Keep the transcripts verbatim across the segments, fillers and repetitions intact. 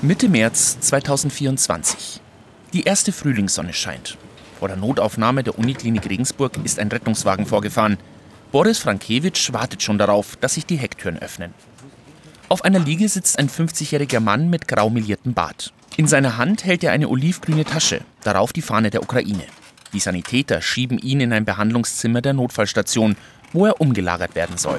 Mitte März zweitausendvierundzwanzig. Die erste Frühlingssonne scheint. Vor der Notaufnahme der Uniklinik Regensburg ist ein Rettungswagen vorgefahren. Boris Frankiewicz wartet schon darauf, dass sich die Hecktüren öffnen. Auf einer Liege sitzt ein fünfzigjähriger Mann mit grau meliertem Bart. In seiner Hand hält er eine olivgrüne Tasche, darauf die Fahne der Ukraine. Die Sanitäter schieben ihn in ein Behandlungszimmer der Notfallstation, wo er umgelagert werden soll.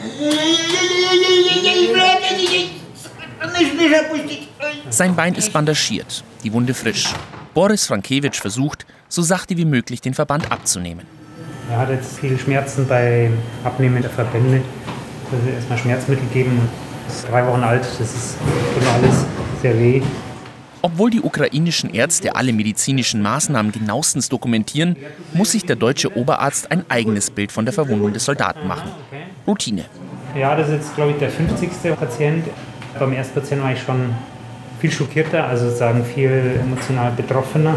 Sein Bein ist bandagiert, die Wunde frisch. Boris Frankiewicz versucht, so sachte wie möglich den Verband abzunehmen. Er hat jetzt viele Schmerzen bei Abnehmen der Verbände. Also erstmal Schmerzmittel geben. Das ist drei Wochen alt, das ist tut alles sehr weh. Obwohl die ukrainischen Ärzte alle medizinischen Maßnahmen genauestens dokumentieren, muss sich der deutsche Oberarzt ein eigenes Bild von der Verwundung des Soldaten machen. Routine. Ja, das ist jetzt, glaube ich, der fünfzigste Patient. Beim ersten Patienten war ich schon viel schockierter, also sozusagen viel emotional betroffener,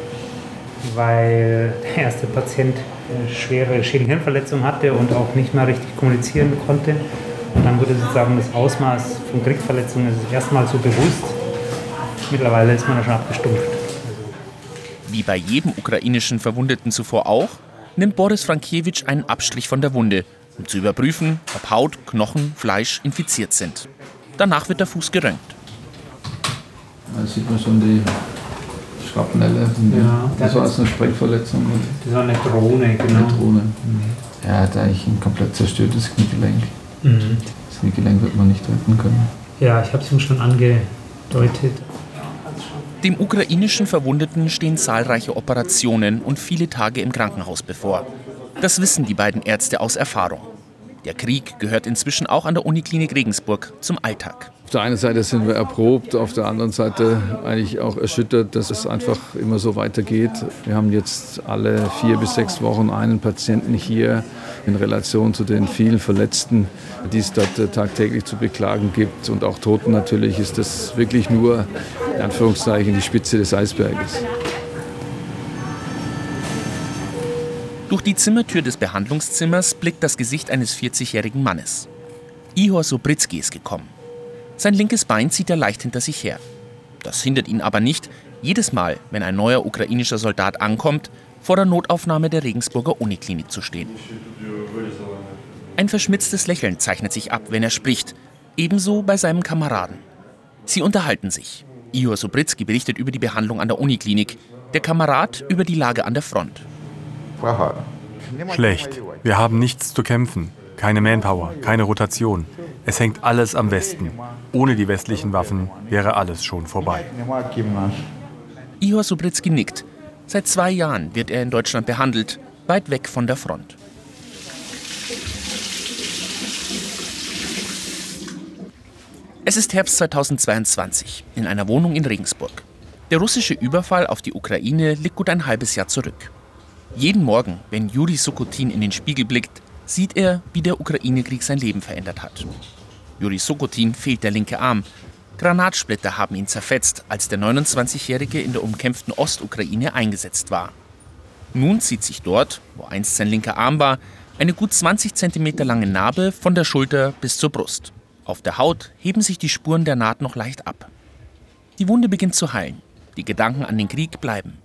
weil der erste Patient eine schwere Schädel-Hirnverletzung hatte und auch nicht mehr richtig kommunizieren konnte. Und dann wurde sozusagen das Ausmaß von Kriegsverletzungen das erste Mal so bewusst. Mittlerweile ist man da schon abgestumpft. Wie bei jedem ukrainischen Verwundeten zuvor auch, nimmt Boris Frankiewicz einen Abstrich von der Wunde, um zu überprüfen, ob Haut, Knochen, Fleisch infiziert sind. Danach wird der Fuß geröntgt. Da sieht man schon die Schrapnelle. Ja, das war also eine Sprengverletzung. Das war eine Drohne, genau. Eine Drohne. Mhm. Er hat eigentlich ein komplett zerstörtes Kniegelenk. Mhm. Das Kniegelenk wird man nicht retten können. Ja, ich habe es ihm schon angedeutet. Dem ukrainischen Verwundeten stehen zahlreiche Operationen und viele Tage im Krankenhaus bevor. Das wissen die beiden Ärzte aus Erfahrung. Der Krieg gehört inzwischen auch an der Uniklinik Regensburg zum Alltag. Auf der einen Seite sind wir erprobt, auf der anderen Seite eigentlich auch erschüttert, dass es einfach immer so weitergeht. Wir haben jetzt alle vier bis sechs Wochen einen Patienten hier in Relation zu den vielen Verletzten, die es dort tagtäglich zu beklagen gibt. Und auch Toten natürlich ist das wirklich nur, in Anführungszeichen, die Spitze des Eisberges. Durch die Zimmertür des Behandlungszimmers blickt das Gesicht eines vierzigjährigen Mannes. Ihor Sobrycki ist gekommen. Sein linkes Bein zieht er leicht hinter sich her. Das hindert ihn aber nicht, jedes Mal, wenn ein neuer ukrainischer Soldat ankommt, vor der Notaufnahme der Regensburger Uniklinik zu stehen. Ein verschmitztes Lächeln zeichnet sich ab, wenn er spricht, ebenso bei seinem Kameraden. Sie unterhalten sich. Ihor Sobrycki berichtet über die Behandlung an der Uniklinik, der Kamerad über die Lage an der Front. Schlecht. Wir haben nichts zu kämpfen. Keine Manpower, keine Rotation. Es hängt alles am Westen. Ohne die westlichen Waffen wäre alles schon vorbei. Ihor Sobrycki nickt. Seit zwei Jahren wird er in Deutschland behandelt, weit weg von der Front. Es ist Herbst zweitausendzweiundzwanzig, in einer Wohnung in Regensburg. Der russische Überfall auf die Ukraine liegt gut ein halbes Jahr zurück. Jeden Morgen, wenn Juri Sokotin in den Spiegel blickt, sieht er, wie der Ukraine-Krieg sein Leben verändert hat. Juri Sokotin fehlt der linke Arm. Granatsplitter haben ihn zerfetzt, als der neunundzwanzigjährige in der umkämpften Ostukraine eingesetzt war. Nun zieht sich dort, wo einst sein linker Arm war, eine gut zwanzig Zentimeter lange Narbe von der Schulter bis zur Brust. Auf der Haut heben sich die Spuren der Naht noch leicht ab. Die Wunde beginnt zu heilen. Die Gedanken an den Krieg bleiben.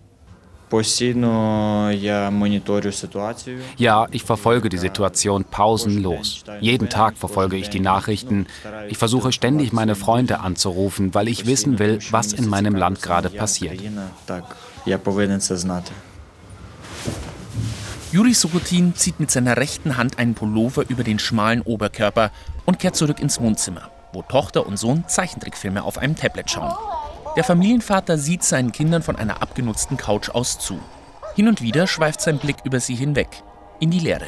Ja, ich verfolge die Situation pausenlos. Jeden Tag verfolge ich die Nachrichten. Ich versuche ständig, meine Freunde anzurufen, weil ich wissen will, was in meinem Land gerade passiert. Juri Sokotin zieht mit seiner rechten Hand einen Pullover über den schmalen Oberkörper und kehrt zurück ins Wohnzimmer, wo Tochter und Sohn Zeichentrickfilme auf einem Tablet schauen. Der Familienvater sieht seinen Kindern von einer abgenutzten Couch aus zu. Hin und wieder schweift sein Blick über sie hinweg, in die Leere.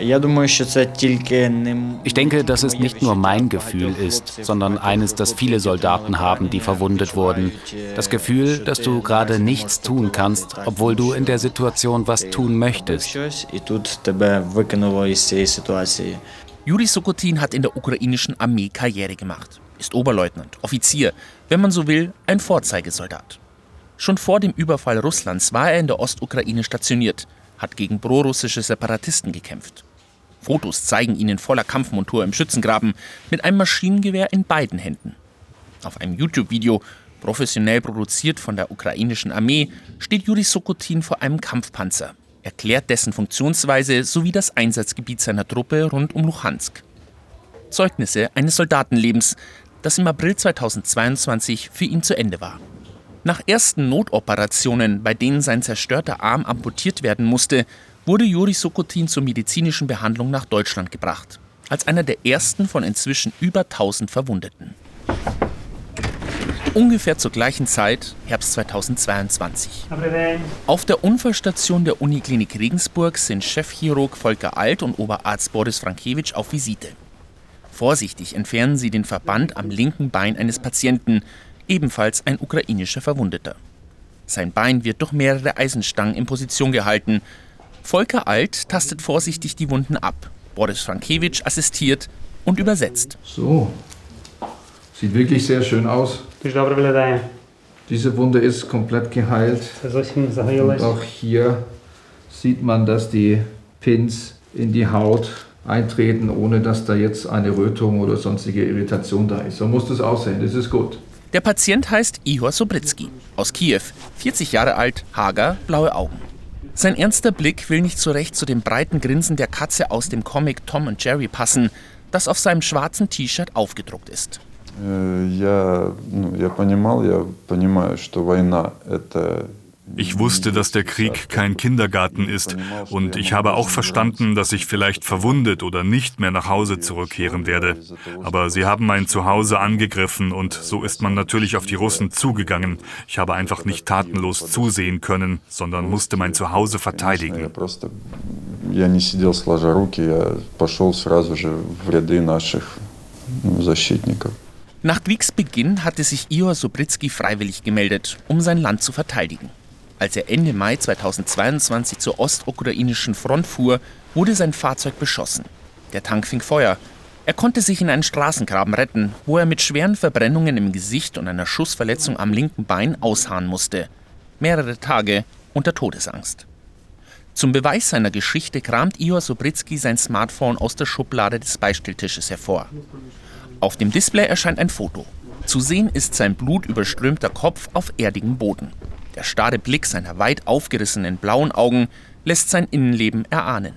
Ich denke, dass es nicht nur mein Gefühl ist, sondern eines, das viele Soldaten haben, die verwundet wurden. Das Gefühl, dass du gerade nichts tun kannst, obwohl du in der Situation was tun möchtest. Juri Sokotin hat in der ukrainischen Armee Karriere gemacht. Ist Oberleutnant, Offizier, wenn man so will, ein Vorzeigesoldat. Schon vor dem Überfall Russlands war er in der Ostukraine stationiert, hat gegen prorussische Separatisten gekämpft. Fotos zeigen ihn in voller Kampfmontur im Schützengraben mit einem Maschinengewehr in beiden Händen. Auf einem YouTube-Video, Professionell produziert von der ukrainischen Armee, steht Juri Sukotin vor einem Kampfpanzer, erklärt dessen Funktionsweise sowie das Einsatzgebiet seiner Truppe rund um Luhansk. Zeugnisse eines Soldatenlebens, das im April zweitausendzweiundzwanzig für ihn zu Ende war. Nach ersten Notoperationen, bei denen sein zerstörter Arm amputiert werden musste, wurde Juri Sukotin zur medizinischen Behandlung nach Deutschland gebracht, als einer der ersten von inzwischen über tausend Verwundeten. Ungefähr zur gleichen Zeit, Herbst zweitausendzweiundzwanzig. Auf der Unfallstation der Uniklinik Regensburg sind Chefchirurg Volker Alt und Oberarzt Boris Frankewitsch auf Visite. Vorsichtig entfernen sie den Verband am linken Bein eines Patienten, ebenfalls ein ukrainischer Verwundeter. Sein Bein wird durch mehrere Eisenstangen in Position gehalten. Volker Alt tastet vorsichtig die Wunden ab. Boris Frankewitsch assistiert und übersetzt. So, sieht wirklich sehr schön aus. Diese Wunde ist komplett geheilt. Und auch hier sieht man, dass die Pins in die Haut eintreten, ohne dass da jetzt eine Rötung oder sonstige Irritation da ist. So muss das aussehen, das ist gut. Der Patient heißt Ihor Sobrycki, aus Kiew, vierzig Jahre alt, hager, blaue Augen. Sein ernster Blick will nicht so recht zu dem breiten Grinsen der Katze aus dem Comic Tom und Jerry passen, das auf seinem schwarzen T-Shirt aufgedruckt ist. Ich wusste, dass der Krieg kein Kindergarten ist, und ich habe auch verstanden, dass ich vielleicht verwundet oder nicht mehr nach Hause zurückkehren werde. Aber sie haben mein Zuhause angegriffen, und so ist man natürlich auf die Russen zugegangen. Ich habe einfach nicht tatenlos zusehen können, sondern musste mein Zuhause verteidigen. Nach Kriegsbeginn hatte sich Ihor Sobrycki freiwillig gemeldet, um sein Land zu verteidigen. Als er Ende Mai zweitausendzweiundzwanzig zur ostukrainischen Front fuhr, wurde sein Fahrzeug beschossen. Der Tank fing Feuer. Er konnte sich in einen Straßengraben retten, wo er mit schweren Verbrennungen im Gesicht und einer Schussverletzung am linken Bein ausharren musste. Mehrere Tage unter Todesangst. Zum Beweis seiner Geschichte kramt Ihor Sobrycki sein Smartphone aus der Schublade des Beistelltisches hervor. Auf dem Display erscheint ein Foto. Zu sehen ist sein blutüberströmter Kopf auf erdigem Boden. Der starre Blick seiner weit aufgerissenen blauen Augen lässt sein Innenleben erahnen.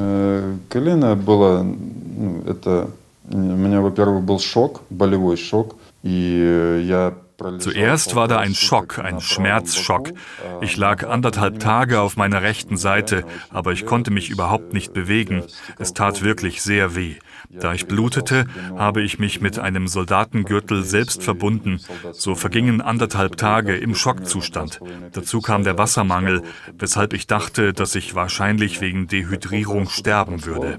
Zuerst war da ein Schock, ein Schmerzschock. Ich lag anderthalb Tage auf meiner rechten Seite, aber ich konnte mich überhaupt nicht bewegen. Es tat wirklich sehr weh. Da ich blutete, habe ich mich mit einem Soldatengürtel selbst verbunden. So vergingen anderthalb Tage im Schockzustand. Dazu kam der Wassermangel, weshalb ich dachte, dass ich wahrscheinlich wegen Dehydrierung sterben würde.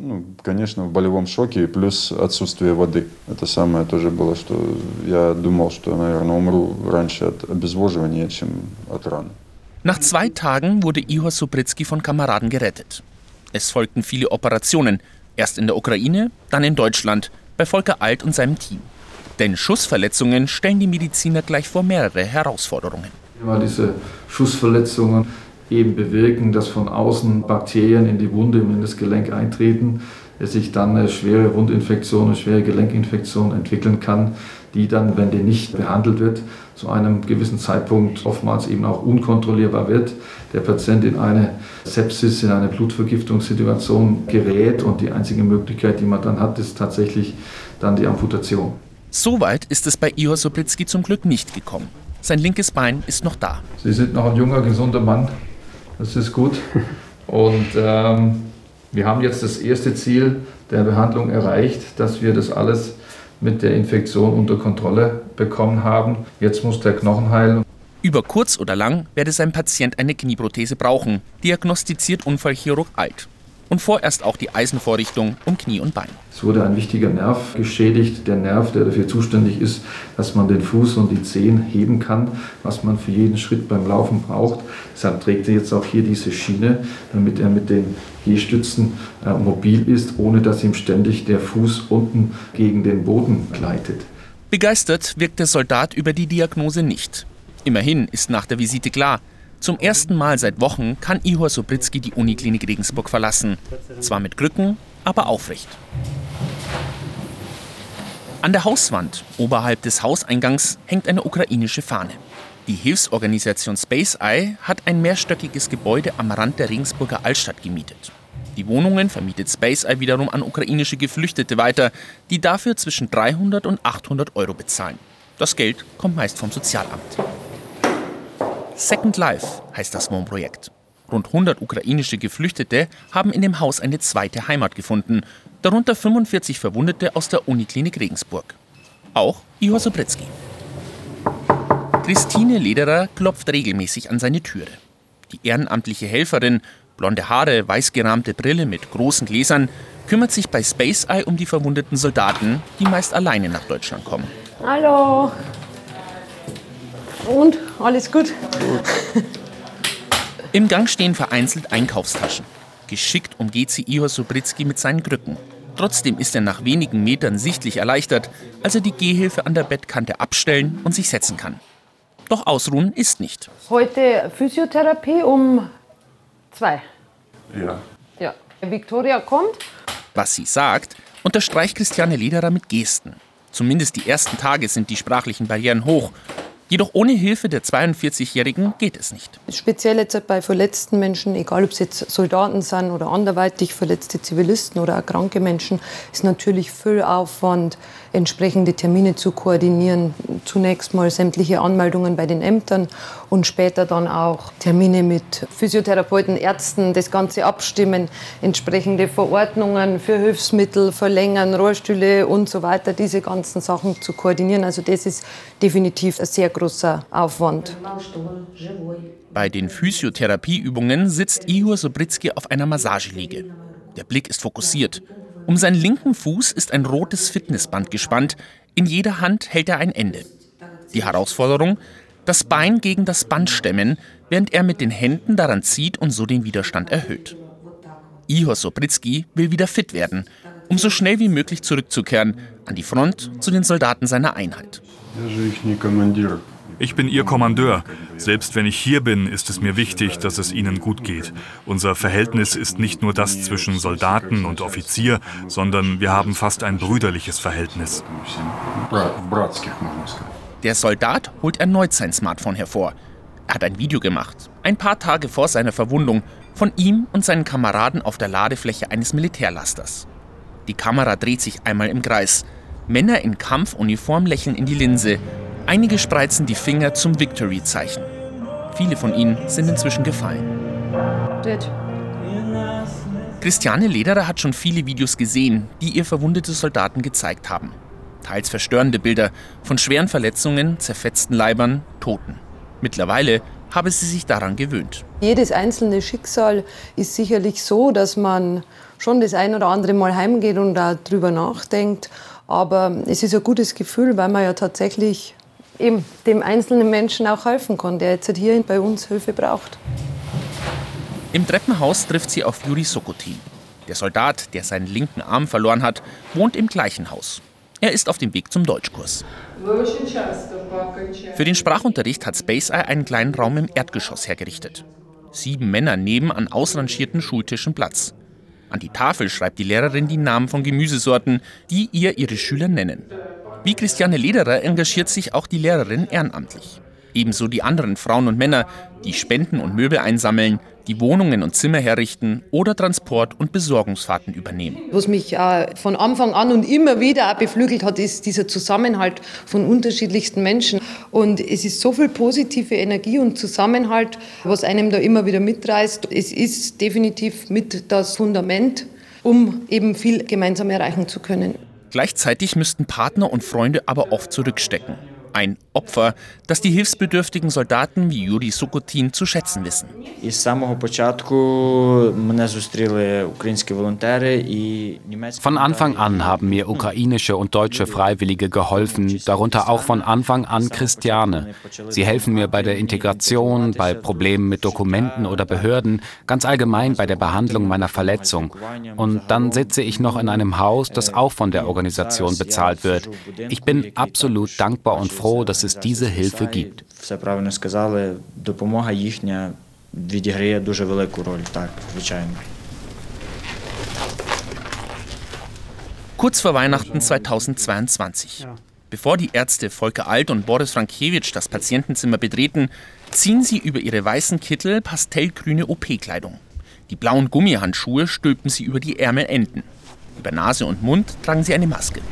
Nach zwei Tagen wurde Ihor Sobrycki von Kameraden gerettet. Es folgten viele Operationen, erst in der Ukraine, dann in Deutschland, bei Volker Alt und seinem Team. Denn Schussverletzungen stellen die Mediziner gleich vor mehrere Herausforderungen. Weil diese Schussverletzungen eben bewirken, dass von außen Bakterien in die Wunde, in das Gelenk eintreten, es sich dann eine schwere Wundinfektion, eine schwere Gelenkinfektion entwickeln kann, die dann, wenn die nicht behandelt wird, zu einem gewissen Zeitpunkt oftmals eben auch unkontrollierbar wird. Der Patient in eine Sepsis, in eine Blutvergiftungssituation gerät, und die einzige Möglichkeit, die man dann hat, ist tatsächlich dann die Amputation. Soweit ist es bei Ihor Sobrycki zum Glück nicht gekommen. Sein linkes Bein ist noch da. Sie sind noch ein junger, gesunder Mann. Das ist gut. Und ähm, wir haben jetzt das erste Ziel der Behandlung erreicht, dass wir das alles mit der Infektion unter Kontrolle bekommen haben. Jetzt muss der Knochen heilen. Über kurz oder lang werde sein Patient eine Knieprothese brauchen, diagnostiziert Unfallchirurg Alt. Und vorerst auch die Eisenvorrichtung um Knie und Bein. Es wurde ein wichtiger Nerv geschädigt, der Nerv, der dafür zuständig ist, dass man den Fuß und die Zehen heben kann, was man für jeden Schritt beim Laufen braucht. Deshalb trägt er jetzt auch hier diese Schiene, damit er mit den Gehstützen äh, mobil ist, ohne dass ihm ständig der Fuß unten gegen den Boden gleitet. Begeistert wirkt der Soldat über die Diagnose nicht. Immerhin ist nach der Visite klar, zum ersten Mal seit Wochen kann Ihor Sobrycki die Uniklinik Regensburg verlassen. Zwar mit Krücken, aber aufrecht. An der Hauswand, oberhalb des Hauseingangs, hängt eine ukrainische Fahne. Die Hilfsorganisation Spaceye hat ein mehrstöckiges Gebäude am Rand der Regensburger Altstadt gemietet. Die Wohnungen vermietet Spaceye wiederum an ukrainische Geflüchtete weiter, die dafür zwischen dreihundert und achthundert Euro bezahlen. Das Geld kommt meist vom Sozialamt. Second Life heißt das Wohnprojekt. Rund hundert ukrainische Geflüchtete haben in dem Haus eine zweite Heimat gefunden, darunter fünfundvierzig Verwundete aus der Uniklinik Regensburg. Auch Ihor Sobrycki. Christine Lederer klopft regelmäßig an seine Türe. Die ehrenamtliche Helferin, blonde Haare, weiß gerahmte Brille mit großen Gläsern, kümmert sich bei Spaceye um die verwundeten Soldaten, die meist alleine nach Deutschland kommen. Hallo. Und? Alles gut? Gut. Im Gang stehen vereinzelt Einkaufstaschen. Geschickt umgeht sie Ihor Sobrycki mit seinen Krücken. Trotzdem ist er nach wenigen Metern sichtlich erleichtert, als er die Gehhilfe an der Bettkante abstellen und sich setzen kann. Doch ausruhen ist nicht. Heute Physiotherapie um zwei. Ja. Ja. Victoria kommt. Was sie sagt, unterstreicht Christiane Lederer mit Gesten. Zumindest die ersten Tage sind die sprachlichen Barrieren hoch. Jedoch ohne Hilfe der zweiundvierzigjährigen geht es nicht. Speziell jetzt bei verletzten Menschen, egal ob es jetzt Soldaten sind oder anderweitig verletzte Zivilisten oder auch kranke Menschen, ist natürlich viel Aufwand, entsprechende Termine zu koordinieren. Zunächst mal sämtliche Anmeldungen bei den Ämtern und später dann auch Termine mit Physiotherapeuten, Ärzten, das Ganze abstimmen, entsprechende Verordnungen für Hilfsmittel, Verlängern, Rollstühle und so weiter, diese ganzen Sachen zu koordinieren. Also das ist definitiv ein sehr großer Aufwand. Bei den Physiotherapieübungen sitzt Ihor Sobrycki auf einer Massageliege. Der Blick ist fokussiert. Um seinen linken Fuß ist ein rotes Fitnessband gespannt. In jeder Hand hält er ein Ende. Die Herausforderung? Das Bein gegen das Band stemmen, während er mit den Händen daran zieht und so den Widerstand erhöht. Ihor Sobrycki will wieder fit werden, um so schnell wie möglich zurückzukehren an die Front zu den Soldaten seiner Einheit. Ich bin Ihr Kommandeur. Selbst wenn ich hier bin, ist es mir wichtig, dass es Ihnen gut geht. Unser Verhältnis ist nicht nur das zwischen Soldaten und Offizier, sondern wir haben fast ein brüderliches Verhältnis. Der Soldat holt erneut sein Smartphone hervor. Er hat ein Video gemacht, ein paar Tage vor seiner Verwundung, von ihm und seinen Kameraden auf der Ladefläche eines Militärlasters. Die Kamera dreht sich einmal im Kreis. Männer in Kampfuniform lächeln in die Linse. Einige spreizen die Finger zum Victory-Zeichen. Viele von ihnen sind inzwischen gefallen. Christiane Lederer hat schon viele Videos gesehen, die ihr verwundete Soldaten gezeigt haben. Teils verstörende Bilder von schweren Verletzungen, zerfetzten Leibern, Toten. Mittlerweile habe sie sich daran gewöhnt. Jedes einzelne Schicksal ist sicherlich so, dass man schon das ein oder andere Mal heimgeht und da drüber nachdenkt. Aber es ist ein gutes Gefühl, weil man ja tatsächlich eben dem einzelnen Menschen auch helfen kann, der jetzt hier bei uns Hilfe braucht. Im Treppenhaus trifft sie auf Juri Sokotin. Der Soldat, der seinen linken Arm verloren hat, wohnt im gleichen Haus. Er ist auf dem Weg zum Deutschkurs. Für den Sprachunterricht hat Spaceye einen kleinen Raum im Erdgeschoss hergerichtet. Sieben Männer nehmen an ausrangierten Schultischen Platz. An die Tafel schreibt die Lehrerin die Namen von Gemüsesorten, die ihr ihre Schüler nennen. Wie Christiane Lederer engagiert sich auch die Lehrerin ehrenamtlich. Ebenso die anderen Frauen und Männer, die Spenden und Möbel einsammeln, die Wohnungen und Zimmer herrichten oder Transport- und Besorgungsfahrten übernehmen. Was mich äh, von Anfang an und immer wieder auch beflügelt hat, ist dieser Zusammenhalt von unterschiedlichsten Menschen. Und es ist so viel positive Energie und Zusammenhalt, was einem da immer wieder mitreißt. Es ist definitiv mit das Fundament, um eben viel gemeinsam erreichen zu können. Gleichzeitig müssten Partner und Freunde aber oft zurückstecken. Ein Opfer, das die hilfsbedürftigen Soldaten wie Juri Sokotin zu schätzen wissen. Von Anfang an haben mir ukrainische und deutsche Freiwillige geholfen, darunter auch von Anfang an Christiane. Sie helfen mir bei der Integration, bei Problemen mit Dokumenten oder Behörden, ganz allgemein bei der Behandlung meiner Verletzung. Und dann sitze ich noch in einem Haus, das auch von der Organisation bezahlt wird. Ich bin absolut dankbar und froh, dass es diese Hilfe gibt. Kurz vor Weihnachten zweitausendzweiundzwanzig. Bevor die Ärzte Volker Alt und Boris Frankiewicz das Patientenzimmer betreten, ziehen sie über ihre weißen Kittel pastellgrüne O P-Kleidung. Die blauen Gummihandschuhe stülpen sie über die Ärmelenden. Über Nase und Mund tragen sie eine Maske.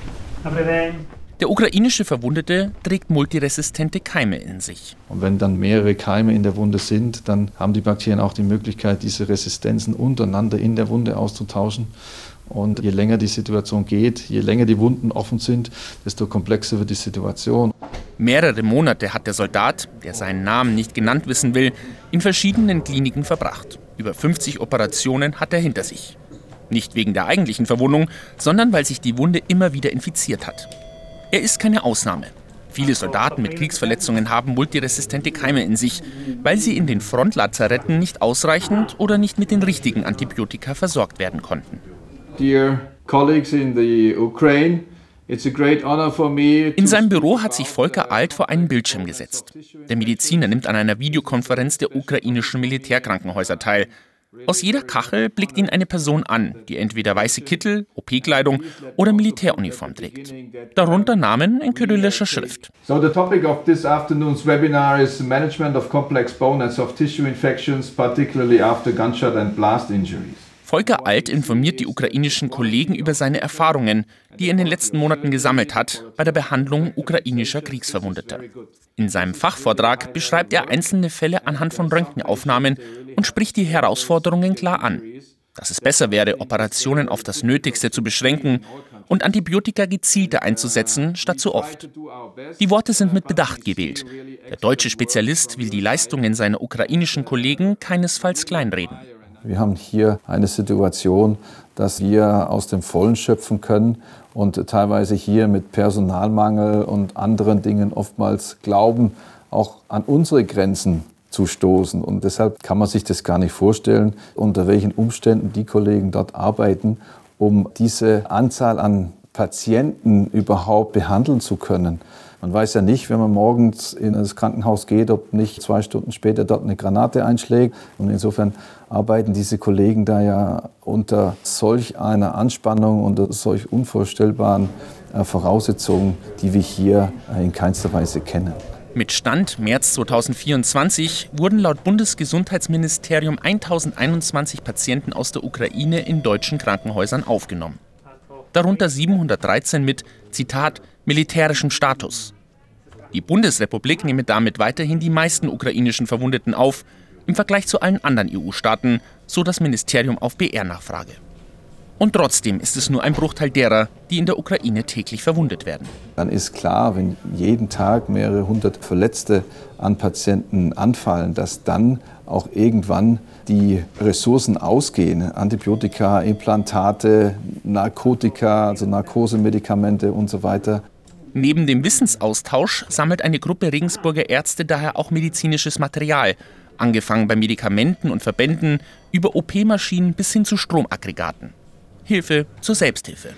Der ukrainische Verwundete trägt multiresistente Keime in sich. Und wenn dann mehrere Keime in der Wunde sind, dann haben die Bakterien auch die Möglichkeit, diese Resistenzen untereinander in der Wunde auszutauschen. Und je länger die Situation geht, je länger die Wunden offen sind, desto komplexer wird die Situation. Mehrere Monate hat der Soldat, der seinen Namen nicht genannt wissen will, in verschiedenen Kliniken verbracht. Über fünfzig Operationen hat er hinter sich. Nicht wegen der eigentlichen Verwundung, sondern weil sich die Wunde immer wieder infiziert hat. Er ist keine Ausnahme. Viele Soldaten mit Kriegsverletzungen haben multiresistente Keime in sich, weil sie in den Frontlazaretten nicht ausreichend oder nicht mit den richtigen Antibiotika versorgt werden konnten. Dear colleagues in the Ukraine, it's a great honor for me. In seinem Büro hat sich Volker Alt vor einen Bildschirm gesetzt. Der Mediziner nimmt an einer Videokonferenz der ukrainischen Militärkrankenhäuser teil. Aus jeder Kachel blickt ihn eine Person an, die entweder weiße Kittel, O P-Kleidung oder Militäruniform trägt. Darunter Namen in kyrillischer Schrift. So the topic of this afternoon's webinar is management of complex bone and soft tissue infections, particularly after gunshot and blast injuries. Volker Alt informiert die ukrainischen Kollegen über seine Erfahrungen, die er in den letzten Monaten gesammelt hat, bei der Behandlung ukrainischer Kriegsverwundeter. In seinem Fachvortrag beschreibt er einzelne Fälle anhand von Röntgenaufnahmen und spricht die Herausforderungen klar an. Dass es besser wäre, Operationen auf das Nötigste zu beschränken und Antibiotika gezielter einzusetzen, statt zu oft. Die Worte sind mit Bedacht gewählt. Der deutsche Spezialist will die Leistungen seiner ukrainischen Kollegen keinesfalls kleinreden. Wir haben hier eine Situation, dass wir aus dem Vollen schöpfen können und teilweise hier mit Personalmangel und anderen Dingen oftmals glauben, auch an unsere Grenzen zu stoßen. Und deshalb kann man sich das gar nicht vorstellen, unter welchen Umständen die Kollegen dort arbeiten, um diese Anzahl an Patienten überhaupt behandeln zu können. Man weiß ja nicht, wenn man morgens in das Krankenhaus geht, ob nicht zwei Stunden später dort eine Granate einschlägt. Und insofern arbeiten diese Kollegen da ja unter solch einer Anspannung, unter solch unvorstellbaren Voraussetzungen, die wir hier in keinster Weise kennen. Mit Stand März zweitausendvierundzwanzig wurden laut Bundesgesundheitsministerium tausendeinundzwanzig Patienten aus der Ukraine in deutschen Krankenhäusern aufgenommen. Darunter siebenhundertdreizehn mit, Zitat, militärischem Status. Die Bundesrepublik nehme damit weiterhin die meisten ukrainischen Verwundeten auf, im Vergleich zu allen anderen E U-Staaten, so das Ministerium auf B R-Nachfrage. Und trotzdem ist es nur ein Bruchteil derer, die in der Ukraine täglich verwundet werden. Dann ist klar, wenn jeden Tag mehrere hundert Verletzte an Patienten anfallen, dass dann auch irgendwann die Ressourcen ausgehen. Antibiotika, Implantate, Narkotika, also Narkosemedikamente und so weiter. Neben dem Wissensaustausch sammelt eine Gruppe Regensburger Ärzte daher auch medizinisches Material, angefangen bei Medikamenten und Verbänden, über O P-Maschinen bis hin zu Stromaggregaten. Hilfe zur Selbsthilfe.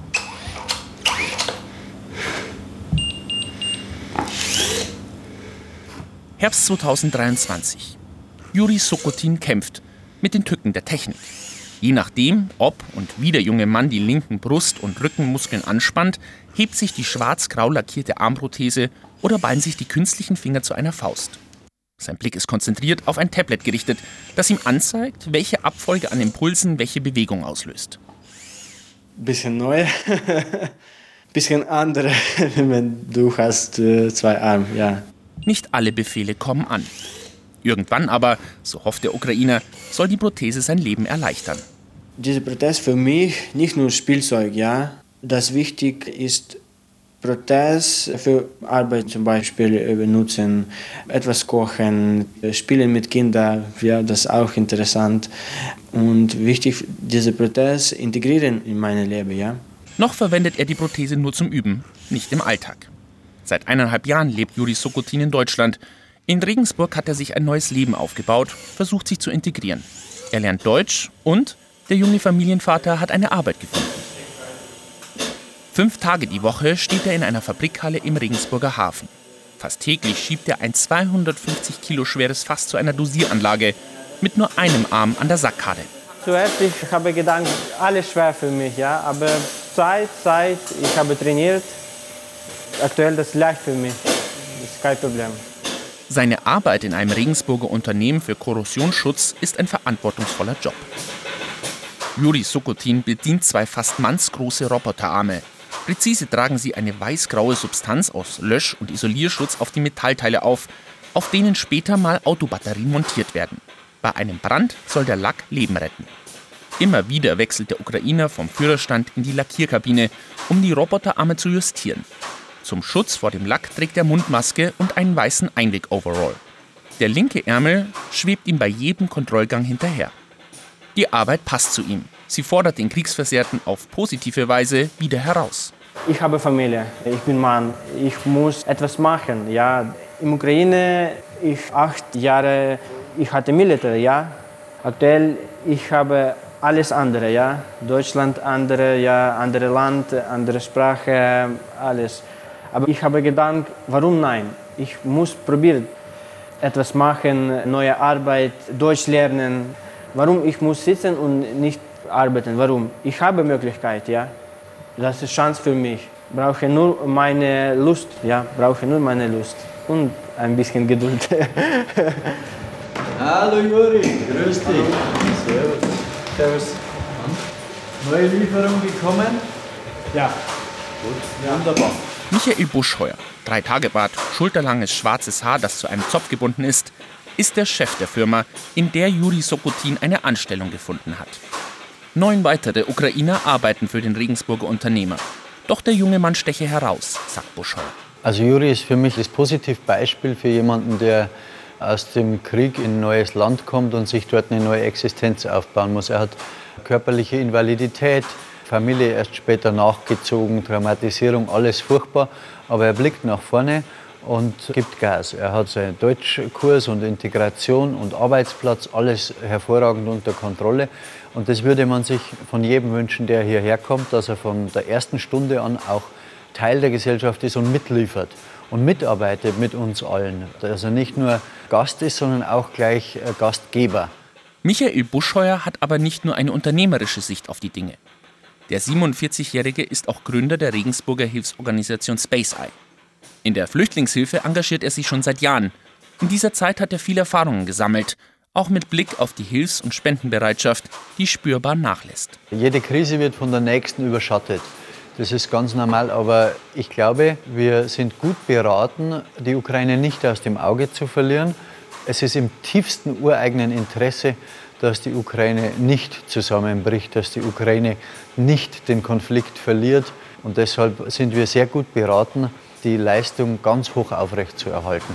Herbst zweitausenddreiundzwanzig. Juri Sukotin kämpft mit den Tücken der Technik. Je nachdem, ob und wie der junge Mann die linken Brust- und Rückenmuskeln anspannt, hebt sich die schwarz-grau lackierte Armprothese oder ballen sich die künstlichen Finger zu einer Faust. Sein Blick ist konzentriert auf ein Tablet gerichtet, das ihm anzeigt, welche Abfolge an Impulsen welche Bewegung auslöst. Bisschen neu, bisschen andere, wenn du hast äh, zwei Arme, ja. Nicht alle Befehle kommen an. Irgendwann aber, so hofft der Ukrainer, soll die Prothese sein Leben erleichtern. Diese Prothese für mich nicht nur Spielzeug, ja. Das wichtig ist, Prothese für Arbeit zum Beispiel benutzen, etwas kochen, spielen mit Kindern, ja, das ist auch interessant. Und wichtig, diese Prothese integrieren in mein Leben, ja. Noch verwendet er die Prothese nur zum Üben, nicht im Alltag. Seit eineinhalb Jahren lebt Juri Sukotin in Deutschland. In Regensburg hat er sich ein neues Leben aufgebaut, versucht sich zu integrieren. Er lernt Deutsch und der junge Familienvater hat eine Arbeit gefunden. Fünf Tage die Woche steht er in einer Fabrikhalle im Regensburger Hafen. Fast täglich schiebt er ein zweihundertfünfzig Kilo schweres Fass zu einer Dosieranlage mit nur einem Arm an der Sackkarte. Zuerst ich habe gedacht, alles schwer für mich, ja, aber Zeit, Zeit, ich habe trainiert. Aktuell das ist leicht für mich, das ist kein Problem. Seine Arbeit in einem Regensburger Unternehmen für Korrosionsschutz ist ein verantwortungsvoller Job. Juri Sukotin bedient zwei fast mannsgroße Roboterarme. Präzise tragen sie eine weiß-graue Substanz aus Lösch- und Isolierschutz auf die Metallteile auf, auf denen später mal Autobatterien montiert werden. Bei einem Brand soll der Lack Leben retten. Immer wieder wechselt der Ukrainer vom Führerstand in die Lackierkabine, um die Roboterarme zu justieren. Zum Schutz vor dem Lack trägt er Mundmaske und einen weißen Einweg-Overall. Der linke Ärmel schwebt ihm bei jedem Kontrollgang hinterher. Die Arbeit passt zu ihm. Sie fordert den Kriegsversehrten auf positive Weise wieder heraus. Ich habe Familie, ich bin Mann, ich muss etwas machen. Ja. In der Ukraine, ich acht Jahre, ich hatte Militär, ja. Aktuell, ich habe alles andere, ja. Deutschland andere, ja, andere Land, andere Sprache, alles. Aber ich habe gedacht, warum nein? Ich muss probieren, etwas machen, neue Arbeit, Deutsch lernen. Warum ich muss sitzen und nicht arbeiten? Warum? Ich habe Möglichkeit, ja. Das ist Chance für mich. Ich brauche nur meine Lust, ja. Brauche nur meine Lust und ein bisschen Geduld. Hallo Juri, grüß dich. Servus. Servus. Neue Lieferung gekommen? Ja. Gut, ja. Wunderbar. Michael Buschheuer, Drei-Tage-Bart, schulterlanges schwarzes Haar, das zu einem Zopf gebunden ist, ist der Chef der Firma, in der Juri Sukotin eine Anstellung gefunden hat. Neun weitere Ukrainer arbeiten für den Regensburger Unternehmer. Doch der junge Mann steche heraus, sagt Buschheuer. Also Juri ist für mich das Positivbeispiel für jemanden, der aus dem Krieg in ein neues Land kommt und sich dort eine neue Existenz aufbauen muss. Er hat körperliche Invalidität, Familie erst später nachgezogen, Traumatisierung, alles furchtbar. Aber er blickt nach vorne und gibt Gas. Er hat seinen Deutschkurs und Integration und Arbeitsplatz, alles hervorragend unter Kontrolle. Und das würde man sich von jedem wünschen, der hierher kommt, dass er von der ersten Stunde an auch Teil der Gesellschaft ist und mitliefert und mitarbeitet mit uns allen. Dass er nicht nur Gast ist, sondern auch gleich Gastgeber. Michael Buschheuer hat aber nicht nur eine unternehmerische Sicht auf die Dinge. Der siebenundvierzigjährige ist auch Gründer der Regensburger Hilfsorganisation Space-Eye. In der Flüchtlingshilfe engagiert er sich schon seit Jahren. In dieser Zeit hat er viele Erfahrungen gesammelt, auch mit Blick auf die Hilfs- und Spendenbereitschaft, die spürbar nachlässt. Jede Krise wird von der nächsten überschattet. Das ist ganz normal, aber ich glaube, wir sind gut beraten, die Ukraine nicht aus dem Auge zu verlieren. Es ist im tiefsten ureigenen Interesse, dass die Ukraine nicht zusammenbricht, dass die Ukraine nicht den Konflikt verliert. Und deshalb sind wir sehr gut beraten, die Leistung ganz hoch aufrecht zu erhalten.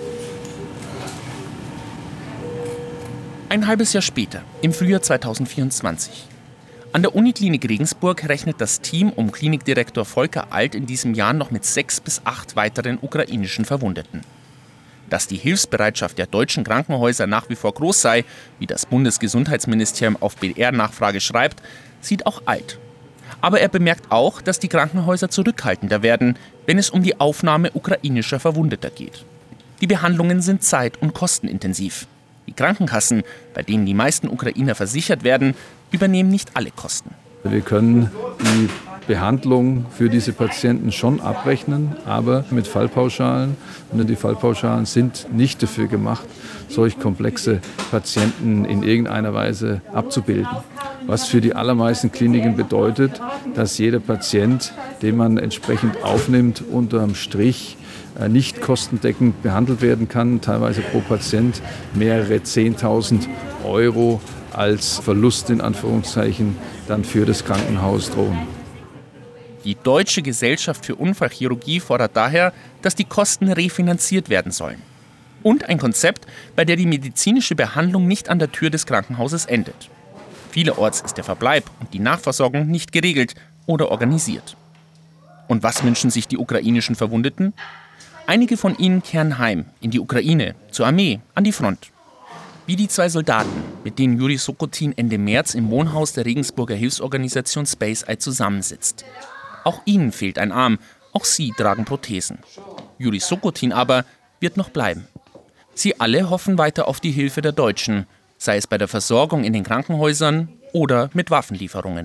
Ein halbes Jahr später, im Frühjahr zweitausendvierundzwanzig. An der Uniklinik Regensburg rechnet das Team um Klinikdirektor Volker Alt in diesem Jahr noch mit sechs bis acht weiteren ukrainischen Verwundeten. Dass die Hilfsbereitschaft der deutschen Krankenhäuser nach wie vor groß sei, wie das Bundesgesundheitsministerium auf B R-Nachfrage schreibt, sieht auch Alt. Aber er bemerkt auch, dass die Krankenhäuser zurückhaltender werden, wenn es um die Aufnahme ukrainischer Verwundeter geht. Die Behandlungen sind zeit- und kostenintensiv. Die Krankenkassen, bei denen die meisten Ukrainer versichert werden, übernehmen nicht alle Kosten. Wir können die Behandlung für diese Patienten schon abrechnen, aber mit Fallpauschalen. Und die Fallpauschalen sind nicht dafür gemacht, solch komplexe Patienten in irgendeiner Weise abzubilden. Was für die allermeisten Kliniken bedeutet, dass jeder Patient, den man entsprechend aufnimmt, unterm Strich nicht kostendeckend behandelt werden kann, teilweise pro Patient mehrere zehntausend Euro als Verlust in Anführungszeichen dann für das Krankenhaus drohen. Die Deutsche Gesellschaft für Unfallchirurgie fordert daher, dass die Kosten refinanziert werden sollen. Und ein Konzept, bei der die medizinische Behandlung nicht an der Tür des Krankenhauses endet. Vielerorts ist der Verbleib und die Nachversorgung nicht geregelt oder organisiert. Und was wünschen sich die ukrainischen Verwundeten? Einige von ihnen kehren heim, in die Ukraine, zur Armee, an die Front. Wie die zwei Soldaten, mit denen Juri Sukotin Ende März im Wohnhaus der Regensburger Hilfsorganisation Space-Eye zusammensitzt. Auch ihnen fehlt ein Arm, auch sie tragen Prothesen. Juri Sukotin aber wird noch bleiben. Sie alle hoffen weiter auf die Hilfe der Deutschen, sei es bei der Versorgung in den Krankenhäusern oder mit Waffenlieferungen.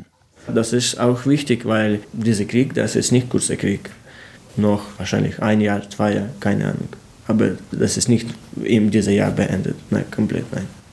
Das ist auch wichtig, weil dieser Krieg, das ist nicht kurzer Krieg. Noch wahrscheinlich ein Jahr, zwei Jahre, keine Ahnung. Aber das ist nicht in diesem Jahr beendet. Nein, komplett nein.